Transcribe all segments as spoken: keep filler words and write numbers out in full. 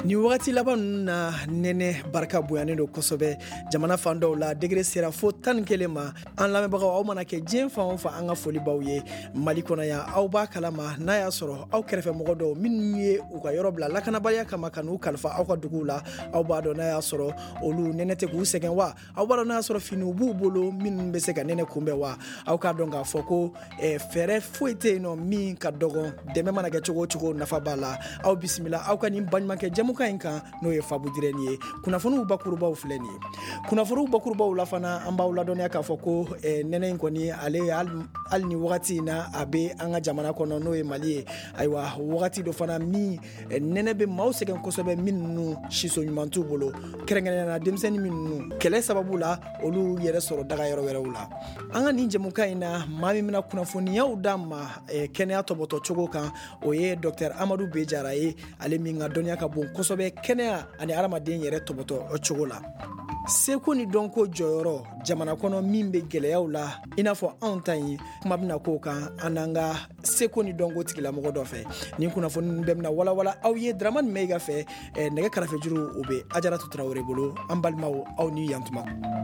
ni wagati laban na nene barka boyanen do kosɛbɛ jamana fan dɔw la degré sera fo tan kelen ma an lamɛnbagaw aw mana kɛ diɲɛ fan o fan an ka foli baw ye Mali kɔnɔ yan aw b'a kalama n'a y'a sɔrɔ aw kɛrɛfɛ mɔgɔ dɔw minnu ye u ka yɔrɔ bila lakanabaliya kama ka n'u kalifa aw ka duguw la aw b'a dɔn n'a y'a sɔrɔ olu nɛnɛ tɛ k'u sɛgɛn wa aw b'a dɔn n'a y'a sɔrɔ finiw b'u bolo minnu bɛ se ka nɛnɛ kunbɛn wa aw k'a dɔn k'a fɔ ko fɛɛrɛ foyi tɛ yen nɔ min ka dɔgɔn dɛmɛ mana kɛ cogo o cogo nafa b'a la aw bisimila aw ka nin baɲumankɛ jɛmukan in kan n'o ye Faabu Dirɛni ye kunnafoniw bakurubaw filɛ nin ye kunnafoniw bakurubaw la fana an b'aw ladɔnniya k'a fɔ ko nɛnɛ in kɔni ale hali ni wagati in na a bɛ an ka jamana kɔnɔ n'o ye Mali ye ayiwa wagati dɔ fana min nɛnɛ bɛ maaw sɛgɛn kosɛbɛ minnu siso ɲuman t'u bolo kɛrɛnkɛrɛnnenya denmisɛnnin minnu kɛlɛ sababu la olu yɛrɛ sɔrɔ daga yɔrɔ wɛrɛw la an ka nin jɛmukan in na maa min bɛna kunnafoniyaw d'an ma kɛnɛya tɔbɔtɔ cogo kan o ye Dr Amadu B Jara ye ale min ka dɔnniya ka bon kosɛbɛ kɛnɛya ani adamaden yɛrɛ tɔbɔtɔ cogo la seko ni dɔnko jɔyɔrɔ jamana kɔnɔ min bɛ gɛlɛyaw la i n'a fɔ anw ta in kuma bɛna k'o kan an n'an ka seko ni dɔnko tigilamɔgɔ dɔ fɛ nin kunnafoni bɛɛ bɛna walawala aw ye Dramani Mayiga fɛ nɛgɛ kɛrɛfɛjuru o bɛ Ajaratu Tarawele bolo an balimaw aw ni yantuma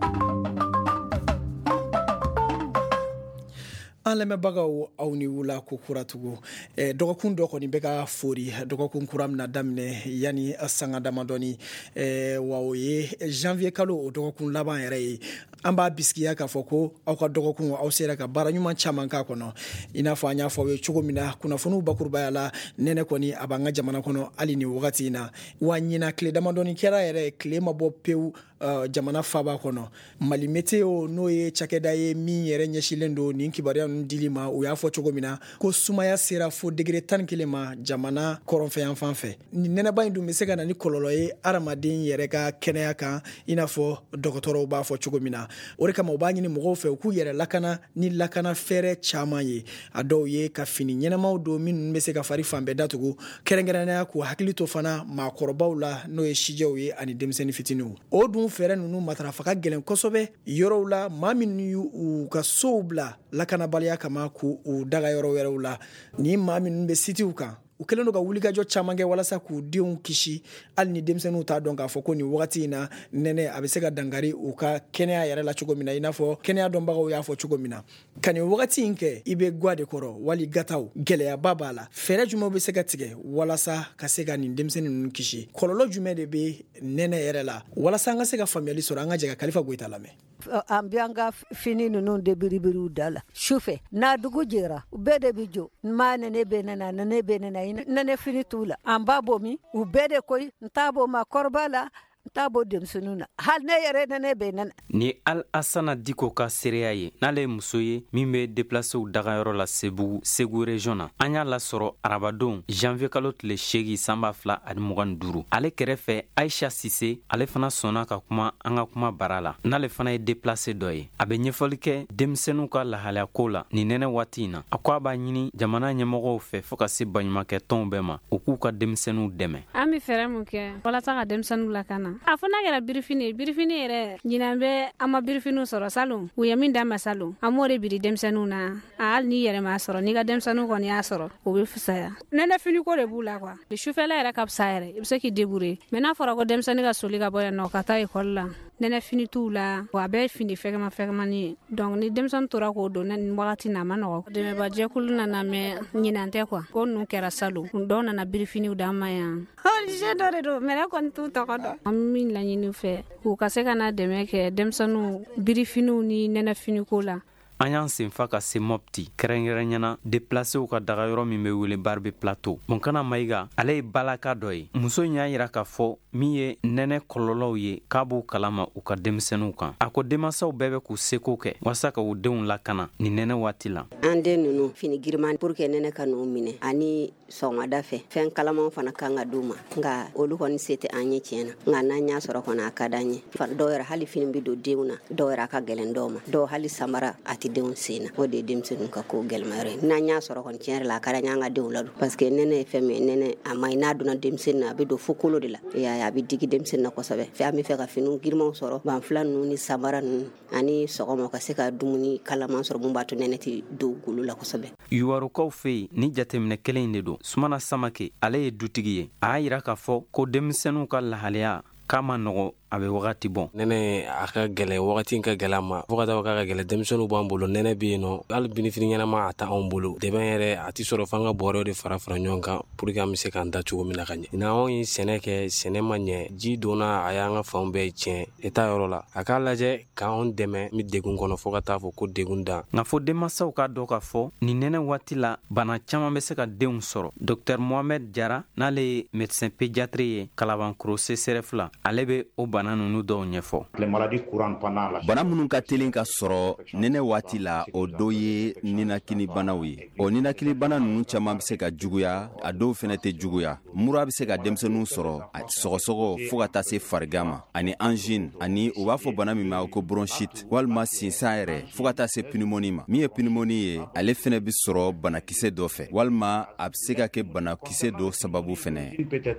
an lamɛnbagaw aw ni wula ko kuratugu dɔgɔkun dɔ kɔni bɛ ka fori dɔgɔkun kura mina daminɛ yani sanga damadɔni wa o ye janvier kalo o dɔgɔkun laban yɛrɛ ye an b'a bisikiya k'a fɔ ko aw ka dɔgɔkun aw sera ka baara ɲuman caman k'a kɔnɔ i n'a fɔ an y'a fɔ aw ye cogo min na kunnafoniw bakurubaya la nɛnɛ kɔni a b'an ka jamana kɔnɔ hali ni wagati in na wa ɲina tile damadɔni kɛra yɛrɛ tile ma bɔ pewu jamana faaba kɔnɔ Mali Meteo n'o ye cakɛda ye min yɛrɛ ɲɛsilen don nin kibaruya ninnu dili ma u y'a fɔ cogo min na ko sumaya sera fo degré tan kelen ma jamana kɔrɔnfɛyan fan fɛ nin nɛnɛba in dun bɛ se ka na ni kɔlɔlɔ ye adamaden yɛrɛ ka kɛnɛya kan i n'a fɔ dɔgɔtɔrɔw b'a fɔ cogo min na o de kama u b'a ɲini mɔgɔw fɛ u k'u yɛrɛ lakana ni lakana fɛɛrɛ caman ye a dɔw ye ka fini ɲɛnamaw don minnu bɛ se ka fari fan bɛɛ datugu kɛrɛnkɛrɛnnenya k'u hakili to fana maakɔrɔbaw la n'o ye sijɛw ye ani denmisɛnnin fitiniw o dun fɛɛrɛ ninnu matarafa ka gɛlɛn kosɛbɛ yɔrɔw la maa minnu y'u ka sow bila lakanabaliya kama k'u daga yɔrɔ wɛrɛw la ni maa minnu bɛ sitiw kan u kɛlen don ka wulikajɔ caman kɛ walasa k'u denw kisi hali ni denmisɛnninw t'a dɔn k'a fɔ ko nin wagati in na nɛnɛ a bɛ se ka dankari u ka kɛnɛya yɛrɛ la cogo min na i n'a fɔ kɛnɛya dɔnbagaw y'a fɔ cogo min na ka nin wagati in kɛ i bɛ ga de kɔrɔ wali gataw gɛlɛyaba b'a la fɛɛrɛ jumɛn bɛ se ka tigɛ walasa ka se ka nin denmisɛnnin ninnu kisi kɔlɔlɔ jumɛn de bɛ nɛnɛ yɛrɛ la walasa an ka se ka faamuyali sɔrɔ an ka jɛ ka Kalifa Goyita lamɛn an bɛ an ka fini ninnu de biribiriw da la sufɛ n'a dugu jɛra u bɛɛ de bɛ jɔ maa nɛnɛ bɛ nɛnɛ nɛnɛ bɛ nɛnɛ nɛnɛ fini t'u la an b'a bɔ min u bɛɛ de koyi n t'a bɔ maakɔrɔba la n t'a bɔ denmisɛnninw na hali ne yɛrɛ nɛnɛ bɛ nɛnɛ ni Al Asana Diko ka seereya ye n'ale ye muso ye min bɛ déplacer dagayɔrɔ la Sebugu Segu région na an y'a lasɔrɔ arabadon janvier kalo tile seegin san ba fila ani mugan ni duuru ale kɛrɛfɛ Aisha Sise ale fana sɔnna ka kuma an ka kuma bara la n'ale fana ye déplacer dɔ ye a bɛ ɲɛfɔli kɛ denmisɛnninw ka lahalaya ko la nin nɛnɛ waati in na a ko a b'a ɲini jamana ɲɛmɔgɔw fɛ fɔ ka se baɲumankɛ tɔnw bɛɛ ma u k'u ka denmisɛnninw dɛmɛ an bɛ fɛɛrɛ mun kɛ walasa ka denmisɛnninw lakana a fɔ n'a kɛra birifini birifini yɛrɛ ɲinan bɛ an ma birifiniw sɔrɔ salon u ye min d'a ma salon an m'o de biri denmisɛnninw na hali n'i yɛrɛ m'a sɔrɔ n'i ka denmisɛnninw kɔni y'a sɔrɔ o bɛ fisaya nɛnɛ finiko de b'u la kuwa sufɛla yɛrɛ ka fisa yɛrɛ i bɛ se k'i débrouiller mais n'a fɔra ko denmisɛnnin ka soli ka bɔ yan nɔ ka taa ekɔli la nɛnɛ fini t'u la wa a bɛɛ fini fɛgɛma fɛgɛmani ye donc ni denmisɛnnin tora k'o don nin wagati na a ma nɔgɔ dɛmɛba jɛkulu nana mɛ ɲinan tɛ kuwa ko ninnu kɛra salon dɔw nana birifiniw d'an ma yan ɔlije dɔ de don mais ne kɔni t'u tɔgɔ dɔn an min laɲini fɛ k'u ka se ka na dɛmɛ kɛ denmisɛnninw birifiniw ni nɛnɛ finiko la an y'an senfa ka se Mopti kɛrɛnkɛrɛnyana déplacew ka dagayɔrɔ min bɛ wele Barbe Plateau Monkana Mayiga ale ye balaka dɔ ye muso in y'a yira k'a fɔ min ye nɛnɛ kɔlɔlɔw ye k'a b'u kalama u ka denmisɛnninw kan a ko denmansaw bɛɛ bɛ k'u seko kɛ walasa ka u denw lakana nin nɛnɛ waati la an den ninnu fini giriman pour que nɛnɛ ka n'u minɛ ani sɔgɔmada fɛ fɛn kalamanw fana kan ka d'u ma nka olu kɔni se tɛ an ye tiɲɛ na nka n'an y'a sɔrɔ kɔni a ka d'an ye dɔw yɛrɛ hali fini bɛ don denw na dɔw yɛrɛ a ka gɛlɛn dɔw ma dɔw hali samara a tɛ denw sen na o de denmisɛnninw ka ko gɛlɛmayɔrɔ ye n'an y'a sɔrɔ kɔni tiɲɛ yɛrɛ la a ka di an y'an ka denw ladon parce que nɛnɛ ye fɛn min ye nɛnɛ a ma ɲi n'a donna denmisɛnnin na a bɛ don fo kolo de la a bɛ digi denmisɛnnin na kosɛbɛ fɛ an bɛ fɛ ka finiw girimanw sɔrɔ banfula ninnu ni samara ninnu ani sɔgɔma ka se ka dumuni kalaman sɔrɔ mun b'a to nɛnɛ tɛ don golo la kosɛbɛ. Yuwarukaw fɛ yen ni jateminɛ kelen de don Sumana Samake ale ye dutigi ye a y'a yira k'a fɔ ko denmisɛnninw ka lahalaya k'a ma nɔgɔ a bɛ wagati bɔn. Nɛnɛ a ka gɛlɛ wagati ka gɛlɛ ma fo ka taa k'a ka gɛlɛ denmisɛnninw b'an bolo nɛnɛ bɛ yen nɔ hali binifini ɲɛnama a ta anw bolo dɛmɛ yɛrɛ a ti sɔrɔ f'an ka bɔrɛw de fara fara ɲɔgɔn kan pour que an bɛ se k'an da cogo min na ka ɲɛ. N'anw ye sɛnɛ kɛ sɛnɛ ma ɲɛ ji donna a y'an ka fanw bɛɛ tiɲɛ eta yɔrɔ la a k'a lajɛ k'anw dɛmɛ mi degun kɔnɔ fo ka taa fɔ ko degun dan. Nka fɔ denmansaw k'a dɔn k'a fɔ nin nɛnɛ waati la bana caman bɛ se ka denw sɔrɔ. Docteur Mohamed Jara n'ale ye médecin pédiatre ye Kalabankoro C S R F la ale bɛ o bana ninnu dɔw ɲɛ. Bana minnu ka teli ka sɔrɔ nɛnɛ waati la o dɔw ye ninakili banaw ye. O ninakili bana ninnu caman bɛ se ka juguya a dɔw fɛnɛ tɛ juguya. Mura bɛ se ka denmisɛnninw sɔrɔ a sɔgɔsɔgɔ fo ka taa se farigan ma ani angine ani u b'a fɔ bana min ma ko bronchite walima sinsan yɛrɛ fo ka taa se pneumonie ma. Min ye pneumonie ye ale fɛnɛ bɛ sɔrɔ banakisɛ dɔ fɛ walima a bɛ se ka kɛ banakisɛ dɔ sababu fɛnɛ.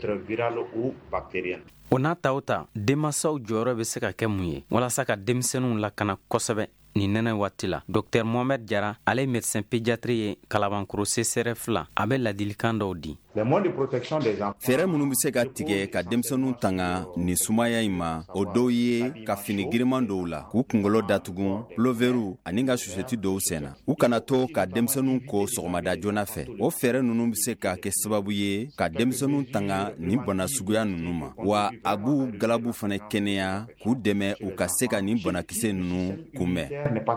O n'a ta o ta denmansaw jɔyɔrɔ bɛ se ka kɛ mun ye walasa ka denmisɛnninw lakana kosɛbɛ nin nɛnɛ waati la. Docteur Mohamed Jara ale ye médecin pédiatre ye Kalabankoro C S R F la a bɛ ladilikan dɔw di. Fɛɛrɛ minnu bɛ se ka tigɛ ka denmisɛnninw tanga nin sumaya in ma o dɔw ye ka fini giriman dɔw la k'u kunkolo datugu plovɛriw ani ka susɛti dɔw senna u kana to ka denmisɛnninw ko sɔgɔmada joona fɛ. O fɛɛrɛ ninnu bɛ se ka kɛ sababu ye ka denmisɛnninw tanga nin bana suguya ninnu ma wa a b'u galabu fana kɛnɛya k'u dɛmɛ u ka se ka nin banakisɛ ninnu kunbɛn.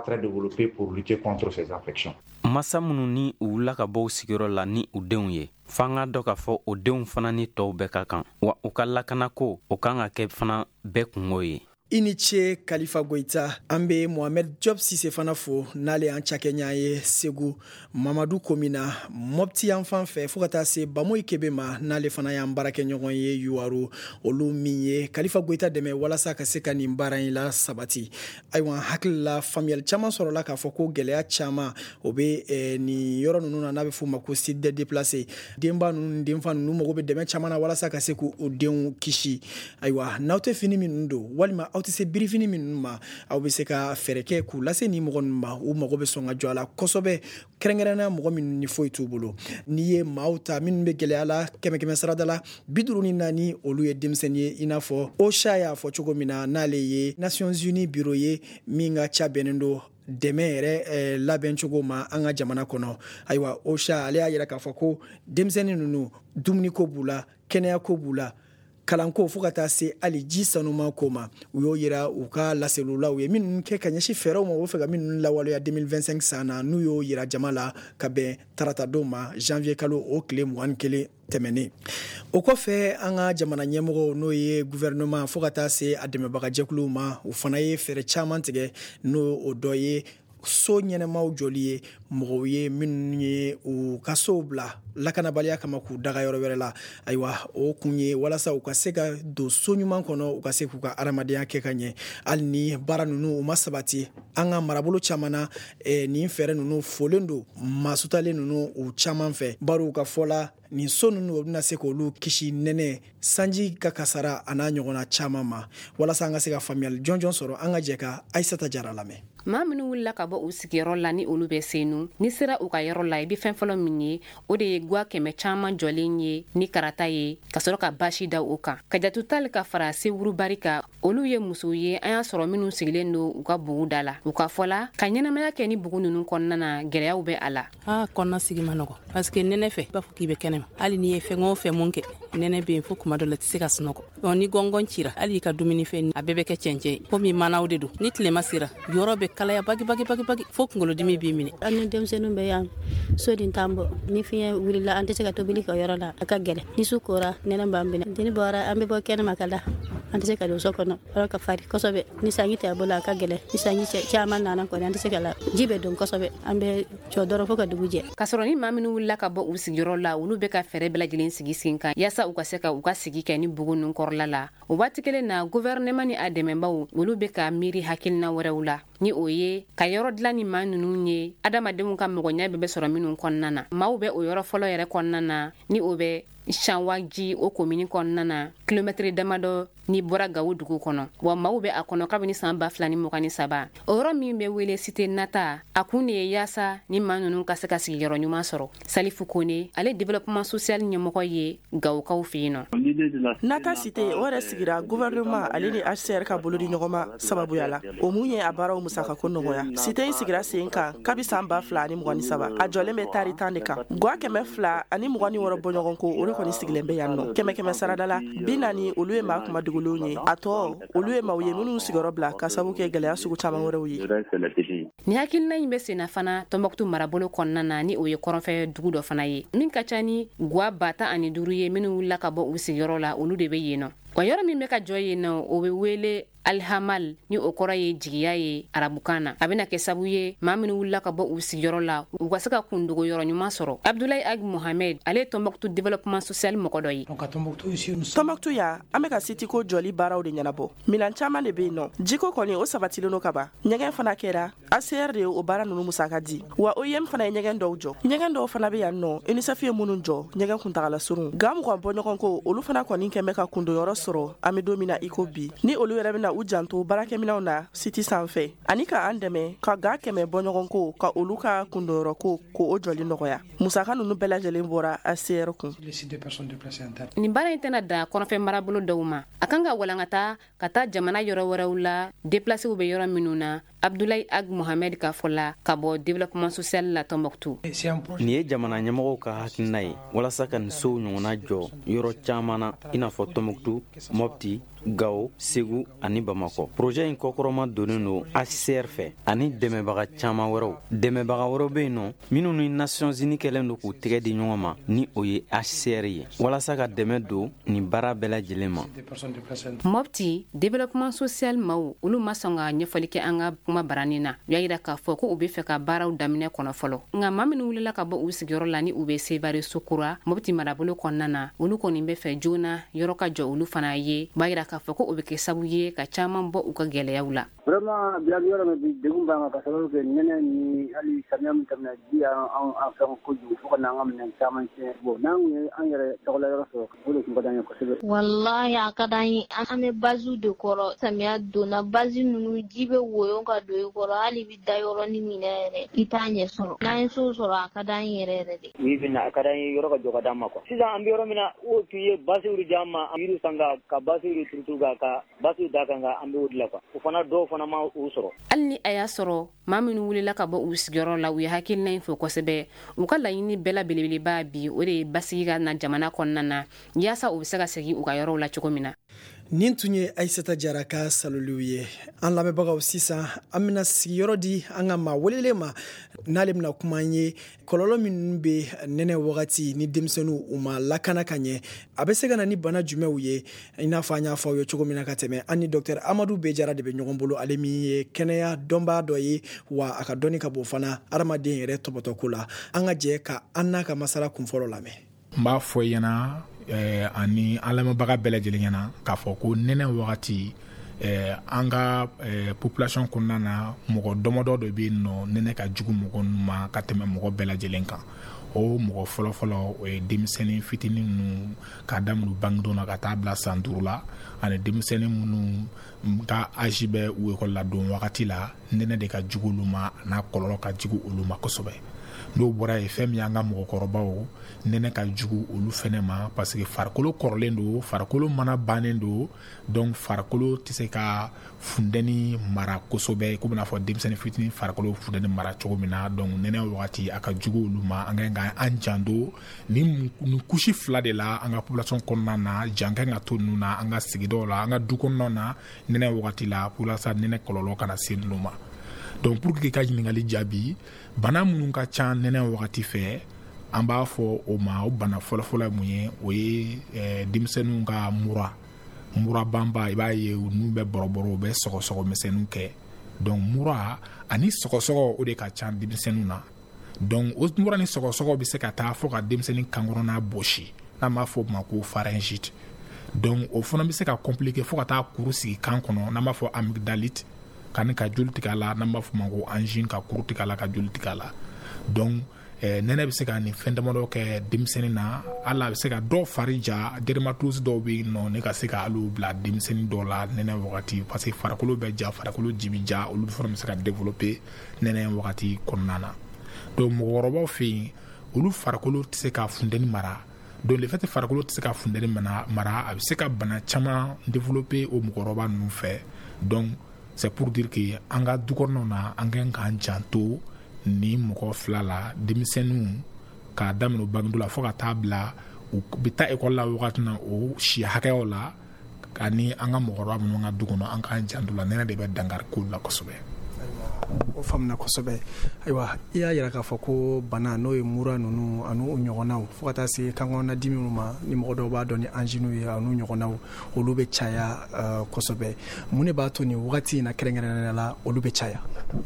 Masa minnu ni u wulila ka bɔ u sigiyɔrɔ la ni u denw ye f'an ka dɔn k'a fɔ o denw fana ni tɔw bɛɛ ka kan wa u ka lakanako o kan ka kɛ fana bɛɛ kungo ye. I ni ce Kalifa Goita an bɛ Mohamed Job Sise fana fo n'ale an cakɛɲa ye Segu Mamadu Komina Mopti yan fan fɛ fo ka taa se Bamoyi Kebe ma n'ale fana y'an baarakɛɲɔgɔn ye Yuwaru olu min ye Kalifa Goita dɛmɛ walasa ka se ka nin baara in la sabati. Ayiwa hakili la faamuyali caman sɔrɔla k'a fɔ ko gɛlɛya caman o bɛ eh, nin yɔrɔ ninnu na n'a bɛ f'o ma ko site de déplacé denba ninnu denfa ninnu mago bɛ dɛmɛ caman na walasa ka se k'u denw kisi. Ayiwa n'aw tɛ fini minnu don walima aw tɛ se birifini minnu ma aw bɛ se ka fɛɛrɛ kɛ k'u lase ni mɔgɔ ninnu ma u mago bɛ sɔn ka jɔ a la kosɛbɛ kɛrɛnkɛrɛnnenya mɔgɔ minnu ni foyi t'u bolo n'i ye maaw ta minnu bɛ gɛlɛya la kɛmɛ kɛmɛ sarada la bi duuru ni naani olu ye denmisɛnnin ye i n'a fɔ OCHA y'a fɔ cogo min na n'ale ye Nations Unies biro ye min ka ca bɛnnen don dɛmɛ yɛrɛ eh, labɛn cogo ma an ka jamana kɔnɔ. Ayiwa OCHA ale y'a yira k'a fɔ ko denmisɛnnin ninnu dumuniko b'u la kɛnɛyako b'u la kalanko fo ka taa se hali ji sanuman ko ma u y'o yira u ka laselulaw ye minnu kɛ ka ɲɛsin fɛɛrɛw ma u fɛ ka minnu lawaleya deux mille vingt-cinq san na n'u y'o yira jama la ka bɛn taratadenw ma janvier kalo o tile mugan ni kelen tɛmɛnen. O kɔfɛ an ka jamana ɲɛmɔgɔw n'o ye gouvernement fo ka taa se a dɛmɛbagajɛkuluw ma u fana ye fɛɛrɛ caman tigɛ n'o o dɔ ye so ɲɛnɛmaw jɔli ye mɔgɔw ye minnu ye u ka sow bila lakanabaliya kama k'u daga yɔrɔ wɛrɛ la. Ayiwa o kun ye walasa u ka se ka don so ɲuman kɔnɔ u ka se k'u ka adamadenya kɛ ka ɲɛ hali ni baara ninnu u ma sabati an ka marabolo caman na eh, nin fɛɛrɛ ninnu folen don masutalen ninnu u caman fɛ bari u ka fɔla nin so ninnu o bɛna se k'olu kisi nɛnɛ sanji ka kasara a n'a ɲɔgɔnna caman ma walasa an ka se ka faamuyali jɔnjɔn sɔrɔ an ka jɛ ka Aissata Jara lamɛn. Maa minnu wulila ka bɔ u sigiyɔrɔ la ni olu bɛ senu ni sera u ka yɔrɔ la i bɛ fɛn fɔlɔ min ye o de ye gwa kɛmɛ caman jɔlen ye ni karata ye ka sɔrɔ ka basi da o kan ka jatu tali ka fara Sewuru bari kan olu ye musow ye an y'a sɔrɔ minnu sigilen don u ka bugu da la u ka fɔla ka ɲɛnamaya kɛ ni bugu ninnu kɔnɔna na gɛlɛyaw bɛ a la. Ah kɔnɔna sigi ma nɔgɔ parce que nɛnɛ fɛ b'a fɔ k'i bɛ kɛnɛma hali n'i ye fɛn o fɛn mun kɛ nɛnɛ bɛ yen fo kuma dɔ la tɛ se ka sunɔgɔ donc ni gɔngɔn cira hali i ka dumuni fɛn a bɛɛ bɛ kɛ cɛncɛn komi manaw de don ni tilema sera yɔrɔ bɛ kalaya bagi bagi bagi bagi fo kunkolodimi b'i minɛ. An ni denmisɛnninw bɛ yan so din t'an bɔ ni fiɲɛ wulila an tɛ se ka tobili kɛ yɔrɔ la a ka gɛlɛn ni su kora nɛnɛ b'an minɛ ntɛni bɔra an bɛ bɔ kɛnɛma ka da an tɛ se ka don so kɔnɔ yɔrɔ ka fari kosɛbɛ ni sanji tɛ a bolo a ka gɛlɛn ni sanji caman nana kɔni an tɛ se ka la ji bɛ don kosɛbɛ an bɛ jɔ dɔrɔn fo ka dugu jɛ. Ka sɔrɔ ni maa minnu wulila ka bɔ u sigiyɔrɔ la olu bɛ ka fɛɛrɛ bɛɛ lajɛlen sigi sen kan yaasa u ka se ka u ka sigi kɛ ni bugu ninnu kɔrɔla la o waati kelen na gouvernement ni a dɛmɛbaw olu bɛ ka miiri hakilina wɛrɛw la ni o ye ka yɔrɔ dilan ni maa nunu ye adamadenw ka mɔgɔnya bɛ bɛ sɔrɔ minnu kɔnɔna na maaw bɛ o yɔrɔ fɔlɔ yɛrɛ kɔnɔna na ni o bɛ Shanwaji o komini kɔnɔna na kilomɛtiri damadɔ ni bɔra Gawo dugu kɔnɔ wa maaw bɛ a kɔnɔ kabini san ba fila ni mugan ni saba o yɔrɔ min bɛ wele Cité Nata a kun de ye yaasa ni maa ninnu ka se ka sigiyɔrɔ ɲuman sɔrɔ. Salifu Kone ale développement social ɲɛmɔgɔ ye Gawokaw fɛ yen nɔ. Nata Cité o yɛrɛ sigira gouvernement ale ni H C R ka bolo di ɲɔgɔn ma sababuya la o mun ye a baaraw musakako nɔgɔya. Cité in sigira sen kan kabi san ba fila ni mugan ni saba a jɔlen bɛ tari tan de kan gwa kɛmɛ fila ani mugan ni wɔɔrɔ bɔɲɔgɔn ko olu kɔni sigilen bɛ yan nɔ kɛmɛ kɛmɛ sarada la bi naani olu ye maa kuma dugulenw ye a tɔ olu ye maaw ye minnu sigiyɔrɔ bila ka sababu kɛ gɛlɛya sugu caman wɛrɛw ye. Ni hakilina in bɛ senna fana Tɔnbɔkutu marabolo kɔnɔna na ni o ye kɔrɔnfɛ dugu dɔ fana ye min ka ca ni gwa ba tan ani duuru ye minnu wulila ka bɔ u sigiyɔrɔ la olu de bɛ yen nɔ wa yɔrɔ min bɛ ka jɔ yen nɔ o bɛ wele Alhamal ni o kɔrɔ ye jigiya ye arabukan na a bɛna kɛ sababu ye maa minnu wulila ka bɔ u sigiyɔrɔ la u ka se ka kundogo yɔrɔ ɲuman sɔrɔ. Abdoulaye Ag Mohamed ale ye Tɔnbɔkutu développement social mɔgɔ dɔ ye. Tɔnbɔkutu ya an bɛ ka sitiko jɔli baaraw de ɲɛnabɔ minan caman de bɛ yen nɔ jiko kɔni o sabatilen don ka ban ɲɛgɛn fana kɛra A C R de o baara ninnu musaka di wa O I M fana ye ɲɛgɛn dɔw jɔ ɲɛgɛn dɔw fana bɛ yan nɔ UNICEF ye minnu jɔ ɲɛgɛn kuntagala surun ga mugan bɔɲɔgɔn ko olu fana kɔni kɛn bɛ ka kundoyɔrɔ sɔrɔ an bɛ don min na i ko bi ni olu yɛrɛ bɛna u janto baarakɛminɛw na siti sanfɛ ani ka an dɛmɛ ka ga kɛmɛ bɔɲɔgɔn ko ka olu ka kundoyɔrɔ ko ko o jɔli nɔgɔya musaka ninnu bɛɛ lajɛlen bɔra A C R kun. Nin baara in tɛna da kɔnɔfɛn marabolo dɔw ma a kan ka walankata ka taa jamana yɔrɔ wɛrɛw la déplacés bɛ yɔrɔ minnu na Abdoulaye Ag Mohamed ka fɔ la ka bɔ développement social la Tɔnbɔkutu. Nin ye jamana ɲɛmɔgɔw ka hakilina ye walasa ka nin sow ɲɔgɔnna jɔ yɔrɔ caman na i n'a fɔ Tɔnbɔkutu, Mopti, Gao, Segu ani Bamako. Projet in kɔkɔrɔma donnen don H C R fɛ ani dɛmɛbaga caman wɛrɛw. Dɛmɛbaga wɛrɛw bɛ yen nɔ minnu ni Nations Unies kɛlen don k'u tɛgɛ di ɲɔgɔn ma ni o ye H C R ye walasa ka dɛmɛ don nin baara bɛɛ lajɛlen ma. Mopti développement social maaw olu ma sɔn ka ɲɛfɔli kɛ an ka kuma barani na u y'a yira k'a fɔ ko u bɛ fɛ ka baaraw daminɛ kɔnɔ fɔlɔ nka maa minnu wulila ka bɔ u sigiyɔrɔ la ni u bɛ Sevare Sokura Mopti marabolo kɔnɔna na olu kɔni bɛ fɛ joona yɔrɔ ka jɔ olu fana ye u b'a yira k'a fɔ ko o bɛ kɛ sababu ye ka caman bɔ u ka gɛlɛyaw la. Vraiment bila yɔrɔ min bi degun b'an kan ka sababu kɛ nɛnɛ ni hali samiya min tɛmɛna ji y'an an fɛn kojugu fo ka n'an ka minɛn caman tiɲɛ bon n'an kun ye an yɛrɛ tɔgɔla yɔrɔ sɔrɔ o de tun ka d'an ye kosɛbɛ. Walahi a ka d'an ye an bɛ baziw de kɔrɔ samiya donna bazi ninnu ji bɛ woyo ka don i kɔrɔ hali bi da yɔrɔnin min yɛrɛ i t'a ɲɛ sɔrɔ n'an ye so sɔrɔ a ka d'an ye yɛrɛ yɛrɛ de. Oui bina a ka d'an ye yɔrɔ ka jɔ ka d'an ma quoi. Sisan an bɛ yɔrɔ min na o tun ye baziw de d'an ma yiriw san ka baziw de turutu ka ka baziw d'a kan an bɛ o de la quoi o fana dɔw fana ma o sɔrɔ. Hali ni a y'a sɔrɔ maa minnu wulila ka bɔ u sigiyɔrɔ la u ye hakilina in fɔ kosɛbɛ u ka laɲini bɛɛ la belebeleba bi o de ye basigi ka na jamana kɔnɔna na yaasa u bɛ se ka segin u ka yɔrɔw la cogo min na. Nin tun ye Aissata Jara ka saloliw ye an lamɛnbagaw sisan an bɛna sigiyɔrɔ di an ka maa welelen ma n'ale bɛna kuma an ye kɔlɔlɔ minnu bɛ nɛnɛ wagati ni denmisɛnninw u ma lakana ka ɲɛ a bɛ se ka na ni bana jumɛnw ye i n'a fɔ an y'a fɔ aw ye cogo min na ka tɛmɛ an ni Dr Amadu Bejara de bɛ ɲɔgɔn bolo ale min ye kɛnɛya dɔnbaa dɔ ye wa a ka dɔnni ka bon fana adamaden yɛrɛ tɔbɔtɔko la an ka jɛ ka an n'a ka masala kunfɔlɔ lamɛn. N b'a fɔ i ɲɛna eh, ani an lamɛnbaga bɛɛ lajɛlen ɲɛna k'a fɔ ko nɛnɛ wagati eh, an ka eh, population kɔnɔna na mɔgɔ dɔmɔdɔ dɔ bɛ yen nɔ nɛnɛ ka jugu mɔgɔ ma ka tɛmɛ mɔgɔ bɛɛ lajɛlen kan. O mɔgɔ fɔlɔfɔlɔ o ye denmisɛnnin fitinin minnu ka daminɛ bangedon na ka taa bila san duuru la ani denmisɛnnin minnu ka âge bɛ u école la don wagati la nɛnɛ de ka jugu olu ma n'a kɔlɔlɔ ka jugu olu ma kosɛbɛ. N'o bɔra ye fɛn min y'an ka mɔgɔkɔrɔbaw nɛnɛ ka jugu olu fɛnɛ ma parce que farikolo kɔrɔlen don farikolo mana bannen don donc farikolo tɛ se ka fundɛni mara kosɛbɛ komi n'a fɔ denmisɛnnin fitinin farikolo fundɛni mara cogo min na donc nɛnɛ wagati a ka jugu olu ma an ka kan an janto ni ni kusi fila de la an ka population kɔnɔna na jan kan ka to ninnu na an ka sigidaw la an ka du kɔnɔnaw na nɛnɛ wagati la walasa nɛnɛ kɔlɔlɔ kana se ninnu ma. Donc pour que ka ɲininkali jaabi bana minnu ka ca nɛnɛ wagati fɛ an b'a fɔ o ma o bana fɔlɔfɔlɔ mun ye o ye eh, denmisɛnninw ka mura mura banba i b'a ye n'u bɛ bɔrɔbɔrɔ u bɛ sɔgɔsɔgɔ misɛnninw kɛ donc mura ani sɔgɔsɔgɔ o de ka ca denmisɛnninw na donc o mura ni sɔgɔsɔgɔ bɛ se ka taa fɔ ka denmisɛnnin kankɔrɔna bosi n'an b'a fɔ o ma ko pharyngite donc o fana bɛ se ka compliquer fo ka taa kuru sigi kan kɔnɔ n'an b'a fɔ amygdalite kani ka joli tigɛ a la n'an b'a fɔ ma ko angine ka kuru tigɛ a la ka joli tigɛ a la donc eh, nɛnɛ bɛ se ka nin fɛn damadɔ kɛ denmisɛnnin na hali a bɛ se ka dɔw fari ja dermatose dɔw bɛ yen nɔ ne ka se ka hali bila denmisɛnnin dɔw la nɛnɛ wagati parce que farikolo bɛ ja farikolo ji bɛ ja olu fana bɛ se ka développer nɛnɛ wagati kɔnɔna na donc mɔgɔkɔrɔbaw fɛ yen olu farikolo tɛ se ka funtɛni mara donc le fait que farikolo tɛ se ka funtɛni mara a bɛ se ka bana caman développer o mɔgɔkɔrɔba ninnu fɛ donc c'est pour dire que an ka dukɔnɔnaw na an ka k'an janto ni mɔgɔ fila la denmisɛnninw k'a daminɛ o bangedo la fo ka taa bila u bɛ taa ekɔli la wagati na o si hakɛyaw la ani an ka mɔgɔkɔrɔba minnu ka du kɔnɔ an k'an janto la nɛnɛ de bɛ dankari k'olu la kosɛbɛ. o faamuna kosɛbɛ ayiwa i y'a yira k'a fɔ ko bana n'o ye mura ninnu ani o ɲɔgɔnnaw fo ka taa se kankɔnɔna dimiw ma ni mɔgɔ dɔw b'a dɔn ni angine ye ani ɲɔgɔnnaw olu bɛ caya uh, kosɛbɛ mun de b'a to nin wagati in na kɛrɛnkɛrɛnnenya la olu bɛ caya.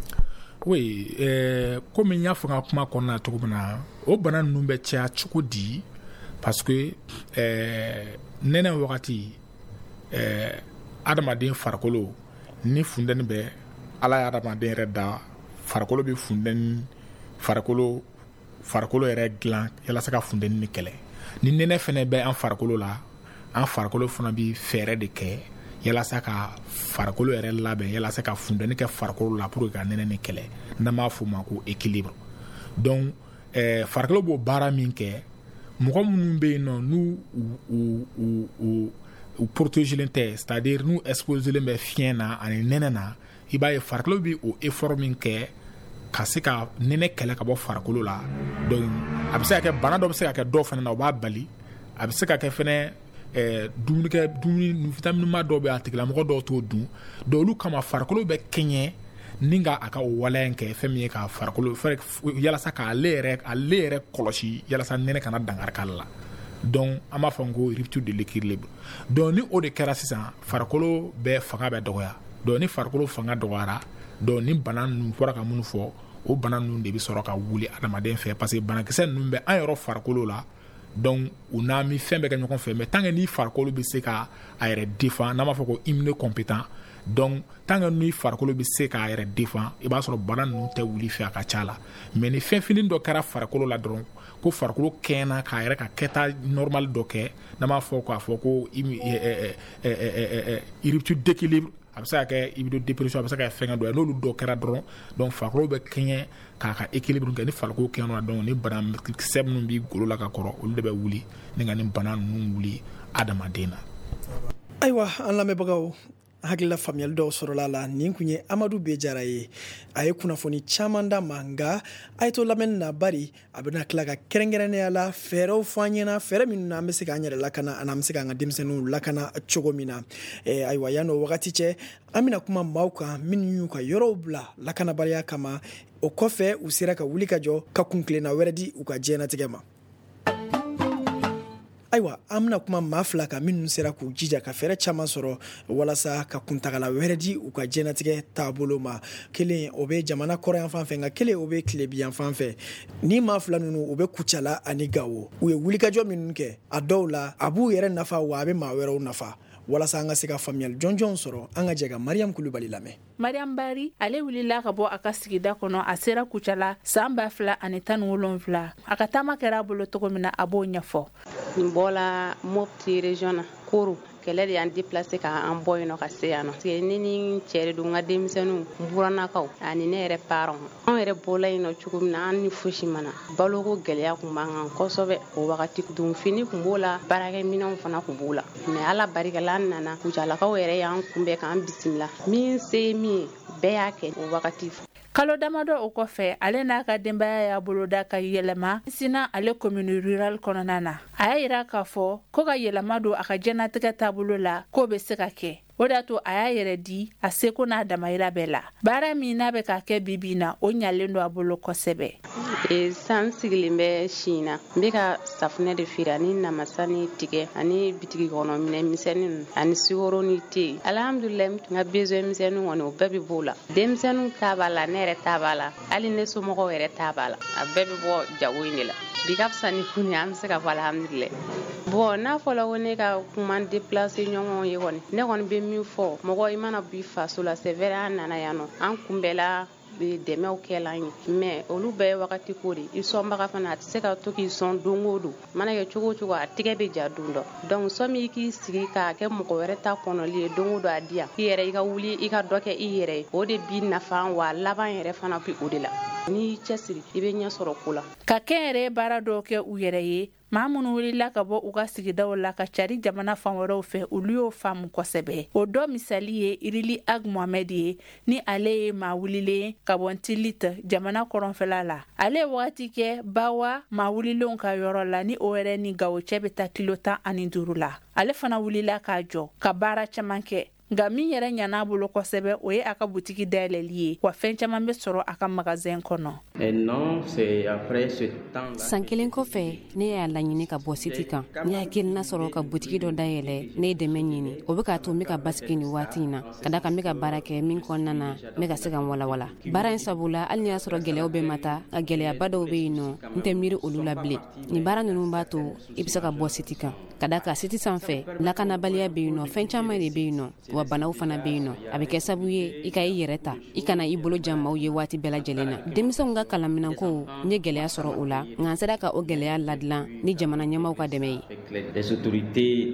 oui eh, komi n y'a fɔ n ka kuma kɔnɔna cogo min na o bana ninnu bɛ caya cogo di parce que eh, nɛnɛ wagati eh, adamaden farikolo ni funtɛni bɛ ala ye adamaden yɛrɛ da farikolo bɛ funtɛni farikolo farikolo yɛrɛ dilan yalasa ka funtɛni ni kɛlɛ ni nɛnɛ fɛnɛ bɛ an farikolo la an farikolo fana bɛ fɛɛrɛ de kɛ yalasa ka farikolo yɛrɛ labɛn yalasa ka funtɛni kɛ farikolo la pour que ka nɛnɛ ni kɛlɛ n'an b'a fɔ o ma ko équilibre donc eh, farikolo b'o baara min kɛ mɔgɔ minnu bɛ yen nɔ n'u u u u u u protégelen tɛ c'est à dire n'u exposelen bɛ fiɲɛ na ani nɛnɛ na i b'a ye farikolo bɛ o effort min kɛ ka se ka nɛnɛ kɛlɛ ka bɔ farikolo la donc a bɛ se ka kɛ bana dɔ bɛ se ka kɛ dɔw fana na o b'a bali a bɛ se ka kɛ fana eh, dumuni kɛ dumuni vitaminima dɔw bɛ a tigilamɔgɔ dɔw t'o dun donc olu kama farikolo bɛ kɛɲɛ ni ka a ka o waleya in kɛ fɛn min ye ka farikolo yalasa k'ale yɛrɛ ale yɛrɛ kɔlɔsi yalasa nɛnɛ kana dankari k'ale la donc an b'a fɔ ko rupture de l'équilibre donc ni o de kɛra sisan farikolo bɛ fanga bɛ dɔgɔya donc ni farikolo fanga dɔgɔyara donc ni bana ninnu fɔra ka minnu fɔ o bana ninnu de bɛ sɔrɔ ka wuli adamaden fɛ parce que banakisɛ ninnu bɛ an yɛrɛ farikolo la donc u n'an bɛ fɛn bɛɛ kɛ ɲɔgɔn fɛ mais tant que ni farikolo bɛ se ka a yɛrɛ défend n'an b'a fɔ ko immunocompetent donc tant que ni farikolo bɛ se k'a yɛrɛ défend i b'a sɔrɔ bana ninnu tɛ wuli fɛ a ka ca la mais ni fɛn fitinin dɔ kɛra farikolo la dɔrɔn ko farikolo kɛnna k'a yɛrɛ ka kɛta normal dɔ kɛ n'an b'a fɔ k'a fɔ ko rupture d'équilibre a bɛ se ka kɛ i bɛ don dépression a bɛ se ka kɛ fɛn dɔ ye n'olu dɔ kɛra dɔrɔn donc farikolo bɛ kɛɲɛ k'a ka équilibre kɛ ni farikolo kɛɲɛna donc ni banakisɛ minnu b'i golo la ka kɔrɔ olu de bɛ wuli ni ka ni bana ninnu wuli adamaden na. ayiwa an lamɛnbagaw hakilila faamuyali dɔw sɔrɔla la nin kun ye amadu bejara ye a ye kunnafoni caman d'a ma nka a ye to lamɛnni na bari a bɛna tila ka kɛrɛnkɛrɛnnenya la fɛɛrɛw fɔ an ɲɛna fɛɛrɛ minnu na an bɛ se k'an yɛrɛ lakana ani an bɛ se k'an ka denmisɛnninw lakana cogo min na eh, ayiwa yan'o wagati cɛ an bɛna kuma maaw kan minnu y'u ka yɔrɔw bila lakanabaliya kama o kɔfɛ u sera ka wuli ka jɔ ka kunkilenna wɛrɛ di u ka diɲɛnatigɛ ma. ayiwa an bɛna kuma maa fila kan minnu sera k'u jija ka fɛɛrɛ caman sɔrɔ walasa ka kuntagala wɛrɛ di u ka diɲɛnatigɛ taabolo ma kelen o bɛ jamana kɔrɔyan fan fɛ nka kelen o bɛ tilebiyan fan fɛ ni maa fila ninnu u bɛ kucala ani gawo u ye wulikajɔ minnu kɛ a dɔw la a b'u yɛrɛ nafa wa a bɛ maa wɛrɛw nafa walasa an ka se ka faamuyali jɔnjɔn sɔrɔ an ka jɛ ka mariam kulubali lamɛn. mariam bari ale wulila ka bɔ a ka sigida kɔnɔ a sera kucala san ba fila ani tan ni wolonwula a ka taama kɛra a bolo cogo min na a b'o ɲɛfɔ. n bɔla mopti region na koro kɛlɛ de y'an déplacé k'an bɔ yen nɔ ka se yan nɔ parce que ne ni n cɛ de don n ka denmisɛnninw n burannakaw ani ne yɛrɛ parents anw yɛrɛ bɔla yen nɔ cogo min na an ni fosi mana baloko gɛlɛya kun b'an kan kosɛbɛ o wagati donfini kun b'o la baarakɛminɛnw fana kun b'o la mais ala barikala an nana kucalakaw yɛrɛ y'an kunbɛn k'an bisimila min se ye min ye bɛɛ y'a kɛ o wagati. kalo damadɔ o kɔfɛ ale n'a ka denbaya y'a boloda ka yɛlɛma sina ale commune rural kɔnɔna na a y'a yira k'a fɔ ko ka yɛlɛma don a ka diɲɛnatigɛ taabolo la k'o bɛ se ka kɛ o de y'a to a y'a yɛrɛ di a seko n'a damayira bɛɛ la baara min n'a bɛ ka kɛ bibi na o ɲalen don a bolo kosɛbɛ. e san sigilen bɛ Sina n bɛ ka safunɛ de feere ani namasa ni tigɛ ani bitigi kɔnɔ minɛ misɛnnin ani sigoro ni te. Alhamdulillah n ka besoin misɛnnin kɔni o bɛɛ bɛ b'o la. Denmisɛnninw ta b'a la ne yɛrɛ ta b'a la hali ne somɔgɔw yɛrɛ ta b'a la a bɛɛ bɛ bɔ jago in de la. Bi ka fisa ni kuni an bɛ se ka fɔ alhamdulillah. Bon n'a fɔla ko ne ka kuma déplacer ɲɔgɔnw ye kɔni ne kɔni bɛ min fɔ mɔgɔ i mana b'i faso la c'est vrai an nana yan nɔ an kunbɛla dɛmɛw kɛla an ye mais olu bɛɛ ye wagati ko de i sɔnbaga fana a tɛ se ka to k'i sɔn don o don mana kɛ cogo o cogo a tigɛ bɛ ja don dɔ donc sɔmi i k'i sigi k'a kɛ mɔgɔ wɛrɛ ta kɔnɔli ye don o don a di yan i yɛrɛ i ka wuli i ka dɔ kɛ i yɛrɛ ye o de b'i nafa wa laban yɛrɛ fana bi o de la n'i y'i cɛsiri i bɛ ɲɛ sɔrɔ ko la. Ka kɛ yɛrɛ baara dɔw kɛ u yɛrɛ ye maa minnu wulila ka bɔ u ka sigidaw la ka cari jamana fan wɛrɛw fɛ olu y'o faamu kosɛbɛ. O dɔ misali ye Irili Ag Mohamed ye ni ale ye maa wulilen ka bɔ Ntilite jamana kɔrɔnfɛla la. Ale ye wagati kɛ Bawa maa wulilenw ka yɔrɔ la ni o yɛrɛ ni Gawo cɛ bɛ taa kilo tan ani duuru la. Ale fana wulila k'a jɔ ka baara caman kɛ. Nka min yɛrɛ ɲana bolo kosɛbɛ o ye a ka butigi dayɛlɛli ye wa fɛn caman bɛ sɔrɔ a ka magasin kɔnɔ. San kelen kɔfɛ ne y'a laɲini ka bɔ siti kan ne hakilina sɔrɔ ka butigi dɔ dayɛlɛ ne ye dɛmɛ ɲini o bɛ k'a to n bɛ ka basigi ni waati in na ka da kan n bɛ ka baara kɛ min kɔnɔna na n bɛ ka se ka n walawala baara in sabula hali ni y'a sɔrɔ gɛlɛyaw bɛ ma taa a gɛlɛyaba dɔw bɛ yen nɔ n tɛ miiri olu la bilen nin baara ninnu b'a to i bɛ se ka bɔ siti kan ka da kan siti sanfɛ lakanabaliya bɛ yen nɔ fɛn caman de bɛ yen nɔ wa banaw fana bɛ yen nɔ a bɛ kɛ sabu ye i ka i yɛrɛ ta i kana i bolo jan maaw ye waati bɛɛ lajɛlen na denmisɛnw ka kalanminɛnko n ye gɛlɛya sɔrɔ o la nka n sera ka o gɛlɛya ladilan ni jamana ɲɛmaaw ka dɛmɛ ye.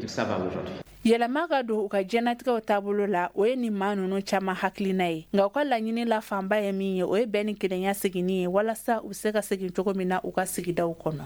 Yɛlɛma ka don u ka jɛnatigɛw taabolo la o ye nin maa ninnu caman hakilina ye nka u ka laɲini la fanba ye min ye o ye bɛn ni kelenya seginni ye walasa u bɛ se ka segin cogo min na u ka sigidaw kɔnɔ.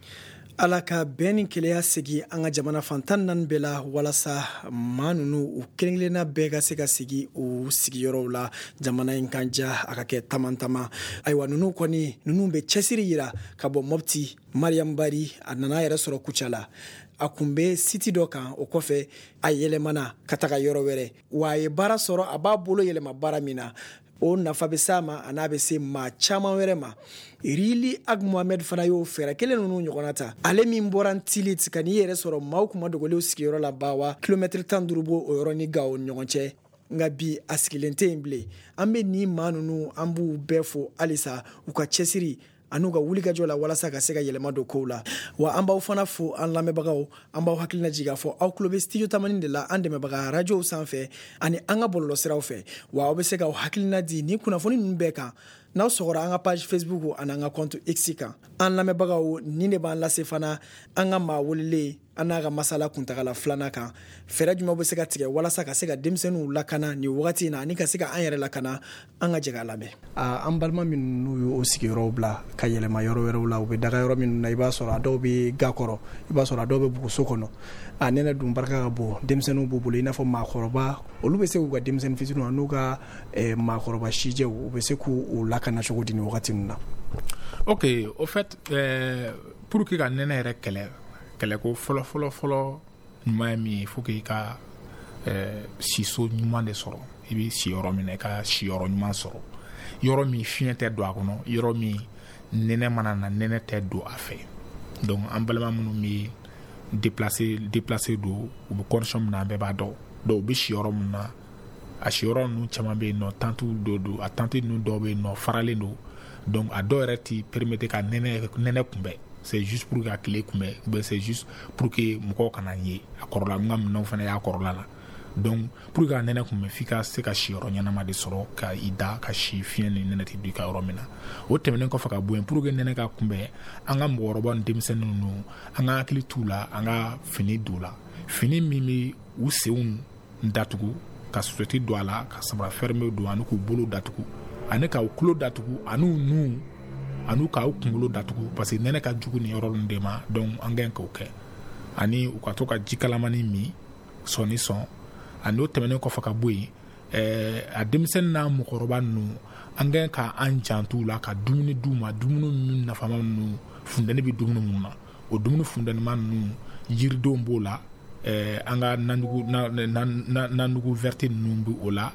Ala ka bɛn ni kelenya segi an ka jamana fantan naani bɛɛ la walasa maa ninnu u kelen-kelenna bɛɛ ka se ka sigi u sigiyɔrɔw la jamana in kan ja a ka kɛ taman-taman ayiwa ninnu kɔni ninnu bɛ cɛsiri yira ka bɔ Mopti Mariam Bari a nana yɛrɛ sɔrɔ Kucala a kun bɛ siti dɔ kan o kɔfɛ a yɛlɛmana ka taga yɔrɔ wɛrɛ wa a ye baara sɔrɔ a b'a bolo yɛlɛma baara min na o nafa bɛ s'a ma a n'a bɛ se maa caman wɛrɛ ma. Irili Ag Mohamed fana y'o fɛɛrɛ kelen ninnu ɲɔgɔnna ta ale min bɔra Ntilite ka n'i yɛrɛ sɔrɔ maaw kuma dogolenw sigiyɔrɔ la Bawa kilomɛtiri tan duuru b'o o yɔrɔ ni Gawo ɲɔgɔn cɛ nka bi a sigilen tɛ yen bilen an bɛ nin maa ninnu an b'u bɛɛ fo halisa u ka cɛsiri an'u ka wulikajɔ la walasa ka se ka yɛlɛma don kow la wa an b'aw fana fo an lamɛnbagaw an b'aw hakilina jigin k'a fɔ aw tulo bɛ studio tamani de la an dɛmɛbaga radiow sanfɛ ani an ka bɔlɔlɔsiraw fɛ wa aw bɛ se k'aw hakilina di ni kunnafoni ninnu bɛɛ kan n'aw sɔgɔra an ka page Facebook ani an ka compte X kan an lamɛnbagaw nin de b'an lase fana an ka maa wolilen an n'a ka masala kuntagala filanan kan fɛɛrɛ jumɛn bɛ se ka tigɛ walasa ka se ka denmisɛnninw lakana nin wagati in na ani ka se ka an yɛrɛ lakana an ka jɛ k'a lamɛn an balima minnu n'u y'o sigiyɔrɔw bila ka yɛlɛma yɔrɔ wɛrɛw la u bɛ daga yɔrɔ minnu na i b'a sɔrɔ a dɔw bɛ ga kɔrɔ i b'a sɔrɔ a dɔw bɛ buguso kɔnɔ a nɛnɛ dun barika ka bon denmisɛnninw b'u bolo i n'a fɔ maakɔrɔba olu bɛ se k'u ka denmisɛnnin fitininw n'u ka maakɔrɔba sijɛw u bɛ se k'u lakana cogo di nin wagati ninnu na. Ok, au fait euh, pour que ka nɛnɛ yɛrɛ kɛlɛ kɛlɛko fɔlɔ fɔlɔ fɔlɔ ɲuman ye min ye faut que i ka euh, siso ɲuman de sɔrɔ i bɛ si yɔrɔ min na i ka si yɔrɔ ɲuman sɔrɔ yɔrɔ min fiɲɛ tɛ don a kɔnɔ yɔrɔ min nɛnɛ mana na nɛnɛ tɛ don a fɛ donc an balima minnu bɛ déplacer déplacer don u bɛ condition min na an bɛɛ b'a dɔn donc u bɛ si yɔrɔ min na a si yɔrɔ ninnu caman bɛ yen nɔ tante dɔ don a tante ninnu dɔw bɛ yen nɔ faralen don donc a dɔw yɛrɛ ti permettre ka nɛnɛ nɛnɛ kunbɛn c'est juste pour que a tile kunbɛn ou c'est juste pour que mɔgɔw kana ye a kɔrɔla n ka minɛnw fana y'a kɔrɔla la donc pour que a nɛnɛ kunbɛn f'i ka se ka si yɔrɔ ɲɛnama de sɔrɔ ka i da ka si fiɲɛ ni nɛnɛ tɛ don i ka yɔrɔ min na o tɛmɛnen kɔfɛ ka bɔ yen pour que nɛnɛ ka kunbɛn an ka mɔgɔkɔrɔbaw ni denmisɛnninw ninnu an ka hakili t'u la an ka fini don u la fini min bɛ u senw datugu ka sosɛti don a la ka samara ferme don ani k'u bolo datugu ani k'u tulo datugu ani u nu ani k'u kunkolo datugu parce que nɛnɛ ka jugu ni yɔrɔ ninnu de ma donc an ka ɲi k'o kɛ ani u ka to ka ji kalamani min sɔni sɔn ani o tɛmɛnen kɔfɛ ka bɔ yen ɛɛ a denmisɛnnin n'a mɔgɔkɔrɔba ninnu an ka ɲi ka an jantu la ka dumuni d'u ma dumuni min nafama ninnu funtɛni bɛ dumuni minnu na o dumuni funtɛnima ninnu yiridenw b'o la ɛɛ an ka nanugu na nanugu verte ninnu bɛ o la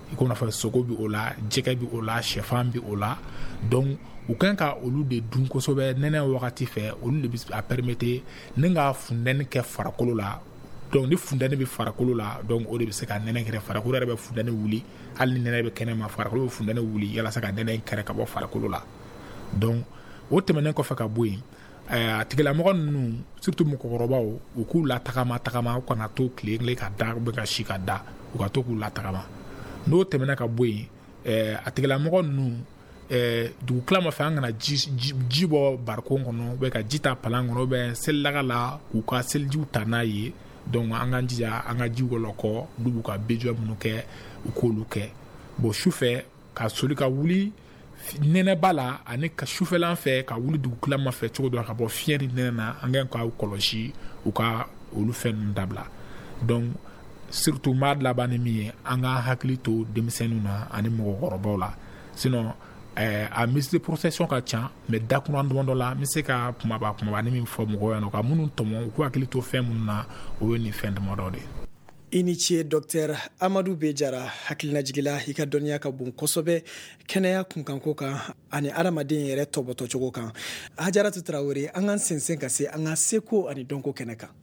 i ko na fɔ sogo bi o la jɛgɛ bi o la sɛfan bi o la donc u kan ka olu de dun kosɛbɛ nɛnɛ wagati fɛ olu de bi a permettre ni ka fundɛni kɛ farakolo la donc ni fundɛni bi farakolo la donc o de bi se ka nɛnɛ kɛrɛ farakolo yɛrɛ bɛ fundɛni wuli hali ni nɛnɛ bɛ kɛnɛma farakolo bɛ fundɛni wuli yalasa ka nɛnɛ kɛrɛ ka bɔ farakolo la donc o tɛmɛnen kɔfɛ ka bɔ yen a tigilamɔgɔ ninnu surtout mɔgɔkɔrɔbaw u k'u latagama tagama u kana to tile kelen ka da u bɛ ka si ka da u ka to k'u latagama n'o tɛmɛna ka bɔ yen a tigilamɔgɔ ninnu dugukila ma fɛ an kana ji bɔ barikon kɔnɔ bɛ ka ji ta palan kɔnɔ bɛ selilaga la k'u ka selijiw ta n'a ye donc an k'an jija an ka jiw wɔlɔkɔ n'u b'u ka bejuɛ minnu kɛ u k'olu kɛ bon sufɛ ka soli ka wuli nɛnɛba la ani ka sufɛlan fɛ ka wuli dugukila ma fɛ cogo dɔ la ka bɔ fiɲɛ ni nɛnɛ na an kan k'aw kɔlɔsi u ka olu fɛn ninnu dabila donc surtout maa laban ni min ye an ka hakili to denmisɛnninw na ani mɔgɔkɔrɔbaw la sinon eh, a mise de procession ka ca mais dakuran dɔn dɔ la n bɛ se ka kumaba kumaba ni min fɔ mɔgɔw ɲɛna ka minnu tɔmɔ u k'u hakili to fɛn minnu na o ye nin fɛn damadɔ de ye. I ni ce Dr Amadu Bejara hakilinajigila i ka dɔnniya ka bon kosɛbɛ kɛnɛya kunkanko kan ani adamaden yɛrɛ tɔbɔtɔcogo kan. Hajaratu Tarawele an k'an sɛnsɛn ka se an ka seko ani dɔnko kɛnɛ kan.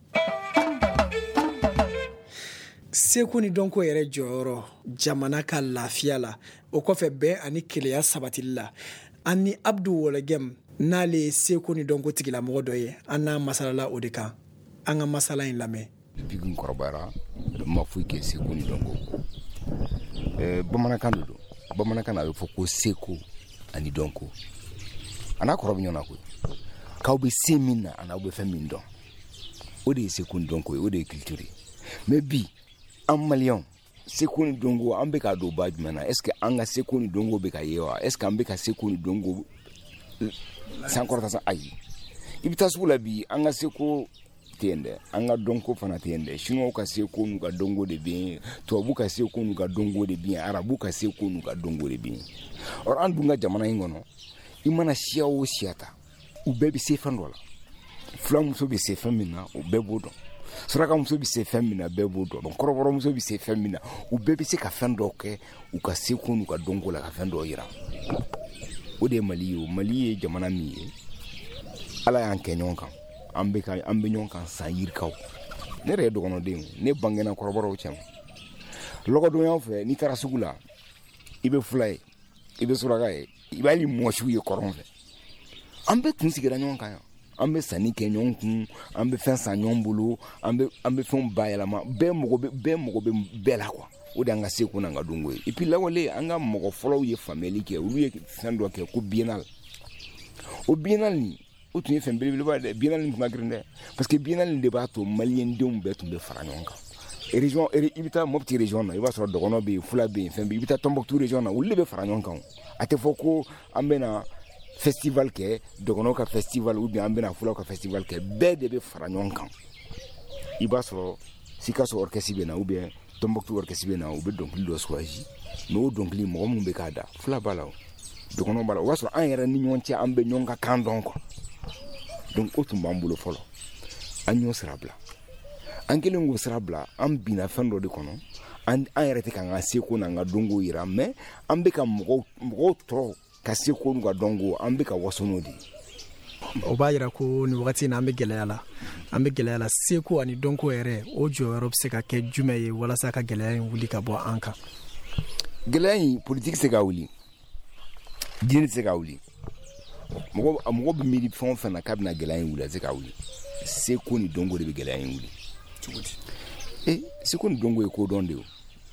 Seko ni dɔnko yɛrɛ jɔyɔrɔ jamana ka lafiya la o kɔfɛ bɛn ani keleya sabatili la an ni Abdu Wɔlɛgɛm n'ale ye seko ni dɔnko tigilamɔgɔ dɔ ye an n'a masalala o de kan an ka masala in lamɛn. Depuis que kɔrɔbayara ma foyi kɛ seko ni dɔnko eh, bamanankan do don bamanankan na a bɛ fɔ ko seko ani dɔnko a n'a kɔrɔ bɛ ɲɔgɔn na koyi k'aw bɛ se min na ani aw bɛ fɛn min dɔn o de ye seko ni dɔnko ye o de ye culture ye mais bi an maliyɛnw seko ni dɔnko an bɛ k'a don ba jumɛn na est ce que an ka seko ni dɔnko bɛ ka ye wa est ce que an bɛ ka seko ni dɔnko sankɔrɔta sa ayi i bɛ taa sugu la bi an ka seko tende an ka dɔnko fana tende chinois ka seko n'u ka dɔnko de bɛ tubabu ka seko n'u ka dɔnko de bɛ arabu ka seko n'u ka dɔnko de bɛ or an dun ka jamana in kɔnɔ i mana siya o siya ta u bɛɛ bɛ se fɛn dɔ la fulamuso bɛ se fɛn min na u bɛɛ b'o dɔn surakamuso bɛ se fɛn min na bɛɛ b'o dɔn kɔrɔbɔrɔmuso bɛ se fɛn min na u bɛɛ bɛ se ka fɛn dɔ kɛ u ka seko n'u ka dɔnko la ka fɛn dɔ yira o de ye mali ye o mali ye jamana min ye ala y'an kɛ ɲɔgɔn kan an bɛ ka an bɛ ɲɔgɔn kan san yirikaw ne yɛrɛ ye dɔgɔnɔden ne bangena kɔrɔbɔrɔw cɛ lɔgɔdonyaw fɛ n'i taara sugu la i bɛ fula ye i bɛ suraka ye i b'a ni mɔsiw ye kɔrɔn fɛ an bɛ tun sigira ɲɔgɔn kan yan an bɛ sanni kɛ ɲɔgɔn kun an bɛ fɛn san ɲɔgɔn bolo an bɛ an bɛ fɛnw bayɛlɛma bɛɛ mɔgɔ bɛ bɛɛ mɔgɔ bɛ bɛɛ la quoi o de y'an ka seko n'an ka dɔnko ye et puis lawale an ka mɔgɔ fɔlɔw ye faamuyali kɛ olu ye fɛn dɔ kɛ ko biennale o biennale nin o tun ye fɛn belebeleba dɛ biennale nin tun ka girin dɛ parce que biennale nin de b'a to maliyɛndenw bɛɛ tun bɛ fara ɲɔgɔn kan région i bɛ taa Mopti région na i b'a sɔrɔ dɔgɔnɔ bɛ yen fula bɛ yen fɛn bɛ yen i bɛ taa Tɔnbɔkutu région na olu de bɛ fara ɲɔgɔn kan a tɛ fɔ ko an bɛna festival kɛ dɔgɔnɔw ka festival ou bien an bɛna fulaw ka festival kɛ bɛɛ de bɛ fara ɲɔgɔn kan i b'a sɔrɔ Sikaso orchestre bɛ na ou bien Tɔnbɔkutu orchestre bɛ na u bɛ dɔnkili dɔ choisi mais o dɔnkili mɔgɔ minnu bɛ k'a da fula b'a la o dɔgɔnɔ b'a la o b'a sɔrɔ an yɛrɛ ni ɲɔgɔn cɛ an bɛ ɲɔgɔn ka kan dɔn quoi donc o tun b'an bolo fɔlɔ an y'o sira bila an kɛlen k'o sira bila an binna fɛn dɔ de kɔnɔ an yɛrɛ tɛ k'an ka seko n'an ka dɔnko yira mais an bɛ ka mɔgɔw mɔgɔw tɔɔrɔ ka seko n'u ka dɔnko an bɛ ka waso n'o de ye. O b'a yira ko nin wagati in na an bɛ gɛlɛya la an bɛ gɛlɛya la seko ani dɔnko yɛrɛ o jɔyɔrɔ bɛ se ka kɛ jumɛn ye walasa ka gɛlɛya in wuli ka bɔ an kan. Gɛlɛya in politiki se ka wuli diinɛ tɛ se ka wuli mɔgɔ mɔgɔ bɛ miiri fɛn o fɛn na k'a bɛna gɛlɛya in wuli a tɛ se ka wuli seko ni dɔnko de bɛ gɛlɛya in wuli cogo di e seko ni dɔnko ye kodɔn de ye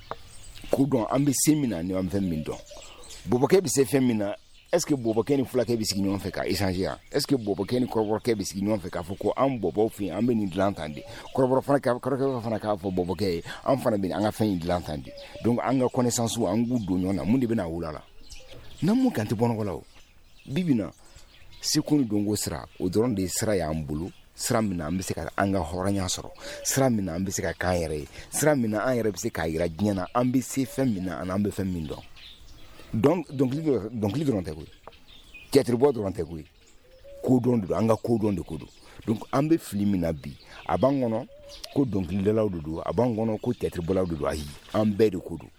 kodɔn an bɛ se min na ni an bɛ fɛn min dɔn bɔbɔkɛ bɛ se fɛn min na est ce que bɔbɔkɛ ni fulakɛ bɛ sigi ɲɔgɔn fɛ ka échanger yan est ce que bɔbɔkɛ ni kɔrɔbɔrɔkɛ bɛ sigi ɲɔgɔn fɛ k'a fɔ ko an bɔbɔw fɛ yen an bɛ nin dilan tan de kɔrɔbɔrɔ fana kɔrɔkɛ fana k'a fɔ bɔbɔkɛ ye an fana bɛ an ka fɛn in dilan tan de donc an ka connaissance an k'u don ɲɔgɔn na mun de bɛ na wula la n'an mun kan tɛ bɔ nɔgɔ la o bibi na seko ni dɔnko sira o dɔrɔn de ye sira y'an bolo sira min na an bɛ se ka an ka hɔrɔnya sɔrɔ sira min na an bɛ se ka k'an yɛrɛ ye sira min na an yɛrɛ bɛ se k'a yira diɲɛ na an bɛ se fɛn min na ani an bɛ fɛn min dɔn donc dɔnkili dɔnkili dɔrɔn tɛ koyi cɛtiribɔ dɔrɔn tɛ koyi kodɔn de don an ka kodɔn de ko don donc an bɛ fili min na bi a b'an kɔnɔ ko dɔnkilidalaw de don a b'an kɔnɔ ko cɛtiribɔlaw de don ayi an bɛɛ de ko don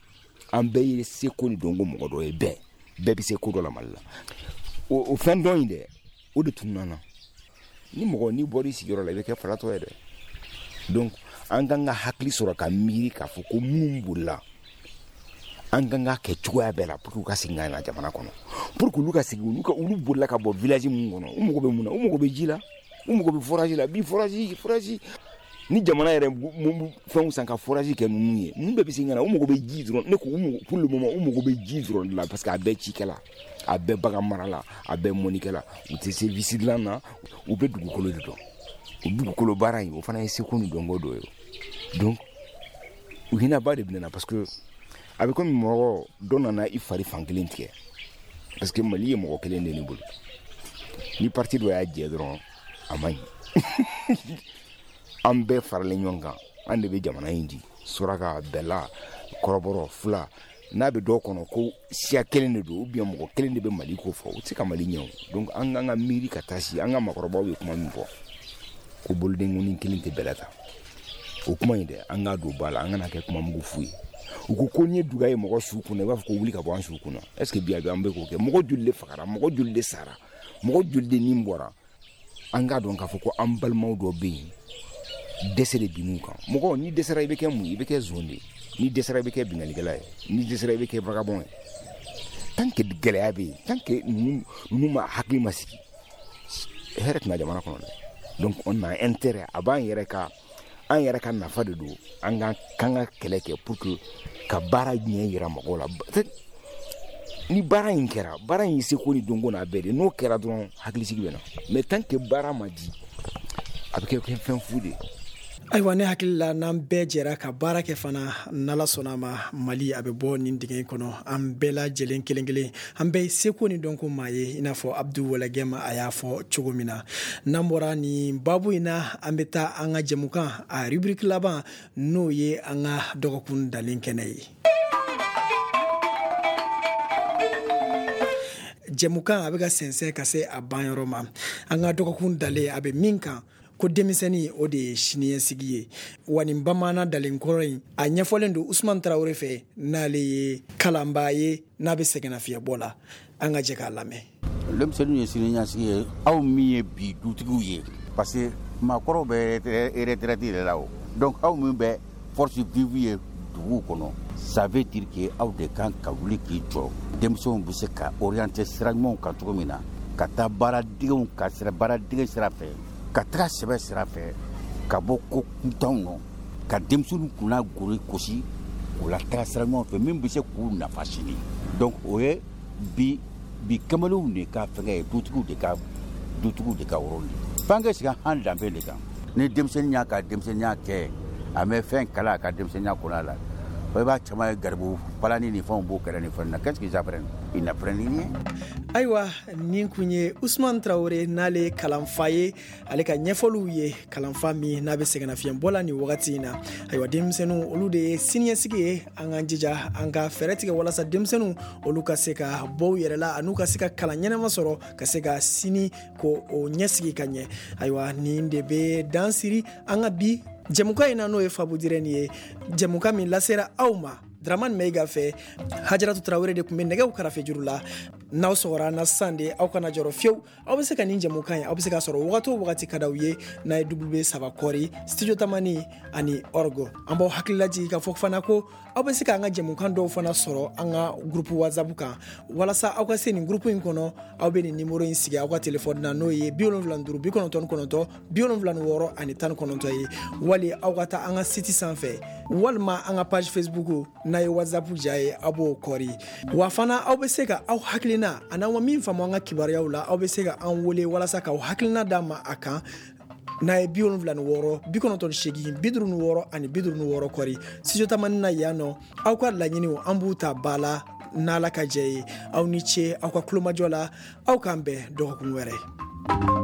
an bɛɛ ye seko ni dɔnko mɔgɔ dɔ ye bɛɛ bɛɛ bɛ se ko dɔ la Mali la o fɛn dɔn in dɛ o de tun nana ni mɔgɔ n'i bɔra i sigiyɔrɔ la i bɛ kɛ faratɔ ye dɛ donc an kan ka hakili sɔrɔ ka miiri k'a fɔ ko minnu bolila an kan ka kɛ cogoya bɛɛ la pour que u ka segin ka na jamana kɔnɔ pour que olu ka segin olu ka olu bolila ka bɔ village mun kɔnɔ u mago bɛ mun na u mago bɛ ji la u mago bɛ forage la bi forage forage ni jamana yɛrɛ fɛnw san ka forage kɛ ninnu ye ninnu bɛɛ bɛ segin ka na u mago bɛ ji dɔrɔn ne ko pour le moment u mago bɛ ji dɔrɔn de la parce que a bɛɛ cikɛla a bɛɛ bagan mara la a bɛɛ mɔnikɛla u tɛ service dilan na u bɛ dugukolo de dɔn o dugukolo baara in o fana ye seko ni dɔnko dɔ ye donc u hinɛba de bɛ na parce que a bɛ komi mɔgɔ dɔ nana i fari fan kelen tigɛ parce que Mali ye mɔgɔ kelen de ne bolo ni parti dɔ y'a jɛ dɔrɔn a man ɲi an bɛɛ faralen ɲɔgɔn kan an de bɛ jamana in di suraka bɛla kɔrɔbɔrɔ fila n'a bɛ dɔw kɔnɔ ko siya kelen de don ou bien mɔgɔ kelen de bɛ Mali ko fɔ o tɛ se ka Mali ɲɛ o donc an kan ka miiri ka taa si an ka makɔrɔbaw ye kuma min fɔ ko bolodenkunin kelen tɛ bɛlɛ ta o kuma in dɛ an ka don ba la an kana kɛ kuma mugu fu ye u ko ko ni duga ye mɔgɔ su kunna i b'a fɔ ko wuli ka bɔ an su kunna est ce que bi a bɛ an bɛ k'o kɛ mɔgɔ joli de fagara mɔgɔ joli de sara mɔgɔ joli de nin bɔra an k'a dɔn k'a fɔ ko an balimaw dɔ bɛ yen dɛsɛ de bin'u kan mɔgɔ ni dɛsɛra i bɛ kɛ mun ye i bɛ kɛ zon de ye ni dɛsɛra i bɛ kɛ bingalikɛla ye ni dɛsɛra i bɛ kɛ vagabond ye tant que gɛlɛya bɛ yen tant que ninnu ninnu ma hakili ma sigi hɛrɛ tɛna jamana kɔnɔ dɛ donc on a intérêt a b'an yɛrɛ ka an yɛrɛ ka nafa de don an ka kan ka kɛlɛ kɛ pour que ka baara ɲɛ yira mɔgɔw la ni baara in kɛra baara in seko ni dɔnko n'a bɛɛ de n'o kɛra dɔrɔn hakilisigi bɛ na mais tant que baara ma di a bɛ kɛ fɛn fu de ayiwa ne hakili la n'an bɛɛ jɛra ka baara kɛ fana n'ala sɔnna ma Mali a bɛ bɔ nin dingɛ kɔnɔ an bɛɛ lajɛlen kelen kelen an bɛɛ seko ni dɔnko maa ye i n'a fɔ Abdu Walagɛma a y'a fɔ cogo min na n'an bɔra nin babu in na an bɛ taa an ka jɛmukan a rubrique laban n'o ye an ka dɔgɔkun dalen kɛnɛ ye jɛmukan a bɛ ka sɛnsɛn ka se a banyɔrɔ ma an ka dɔgɔkun dalen a bɛ min kan ko denmisɛnnin o de ye siniɲɛsigi ye wa nin bamaana dalenkɔrɔ in a ɲɛfɔlen don Usman Tarawele fɛ n'ale ye kalanbaa ye n'a bɛ sɛgɛnnafiɲɛbɔ la an ka jɛ k'a lamɛn. Denmisɛnninw ye siniɲɛsigi ye aw min ye bi dutigiw ye parce que maakɔrɔw bɛ retraite yɛrɛ la o donc aw min bɛ force vive ye duguw kɔnɔ ça veut dire que aw de kan ka wuli k'i jɔ denmisɛnw bɛ se ka orienter sira ɲumanw kan cogo min na ka taa baaradegew ka sira baaradege sira fɛ ka taga sɛbɛ sira fɛ ka bɔ ko kuntanw nɔ ka denmisɛnninw kunna gori gosi o la taga sira ɲuman fɛ min bɛ se k'u nafa sini donc o ye bi bi kamalenw de ka fɛngɛ ye dutigiw de ka dutigiw de ka rôle ye f'an ka sigi an danbe de kan ni denmisɛnnin y'a ka denmisɛnninya kɛ a mɛ fɛn kala a ka denmisɛnninya kɔnɔ la i b'a caman ye garibu palani ni fɛnw b'o kɛra ni fɛn na qu'est-ce qu'ils apprennent ils n'apprennent rien ayiwa nin kun ye Usman Tarawele n'ale ye kalanfa ye ale ka ɲɛfɔliw ye kalanfa min n'a bɛ sɛgɛnnafiɲɛbɔ la nin wagati in na ayiwa denmisɛnninw olu de ye siniɲɛsigi ye an k'an jija an ka fɛɛrɛ tigɛ walasa denmisɛnninw olu ka se ka bɔ u yɛrɛ la an'u ka se ka kalan ɲɛnama sɔrɔ ka se ka sini ko o ɲɛsigi ka ɲɛ ayiwa nin de bɛ dan siri an ka bi jɛmukan in na n'o ye Faabu Dirɛni ye jɛmukan min lasera aw ma Dramane Mayiga fɛ Hajaratu Tarawele de tun bɛ nɛgɛw karafe juru la n'aw sɔgɔra na sisan de aw kana jɔrɔ fiyewu aw bɛ se ka nin jɛmukan ye aw bɛ se ka sɔrɔ wagati o wagati ka d'aw ye n'a ye W saba kɔri studio tamani ani orgo an b'aw hakili lajigi ka fɔ fana ko aw bɛ se ka an ka jɛmukan dɔw fana sɔrɔ an ka groupe WhatsApp kan walasa aw ka se nin groupe in kɔnɔ aw bɛ nin numéro in sigi aw ka téléphone na n'o ye bi wolonwula ni duuru bi kɔnɔntɔn ni kɔnɔntɔn bi wolonwula ni wɔɔrɔ ani tan ni kɔnɔntɔn ye wali aw ka taa an ka site sanfɛ walima an ka page Facebook n'a ye WhatsApp ja ye aw b'o kɔri wa fana aw bɛ se ka aw hakilina ani aw ma min faamu an ka kibaruyaw la aw bɛ se ka an wele walasa k'aw hakilina d'a ma a kan n'a ye bi wolonwula ni wɔɔrɔ bi kɔnɔntɔn ni seegin bi duuru ni wɔɔrɔ ani bi duuru ni wɔɔrɔ kɔri studio tamani na yan nɔ aw ka laɲiniw an b'u ta ba la n'Ala ka jɛ ye aw ni ce aw ka kulomajɔ la aw k'an bɛn dɔgɔkun wɛrɛ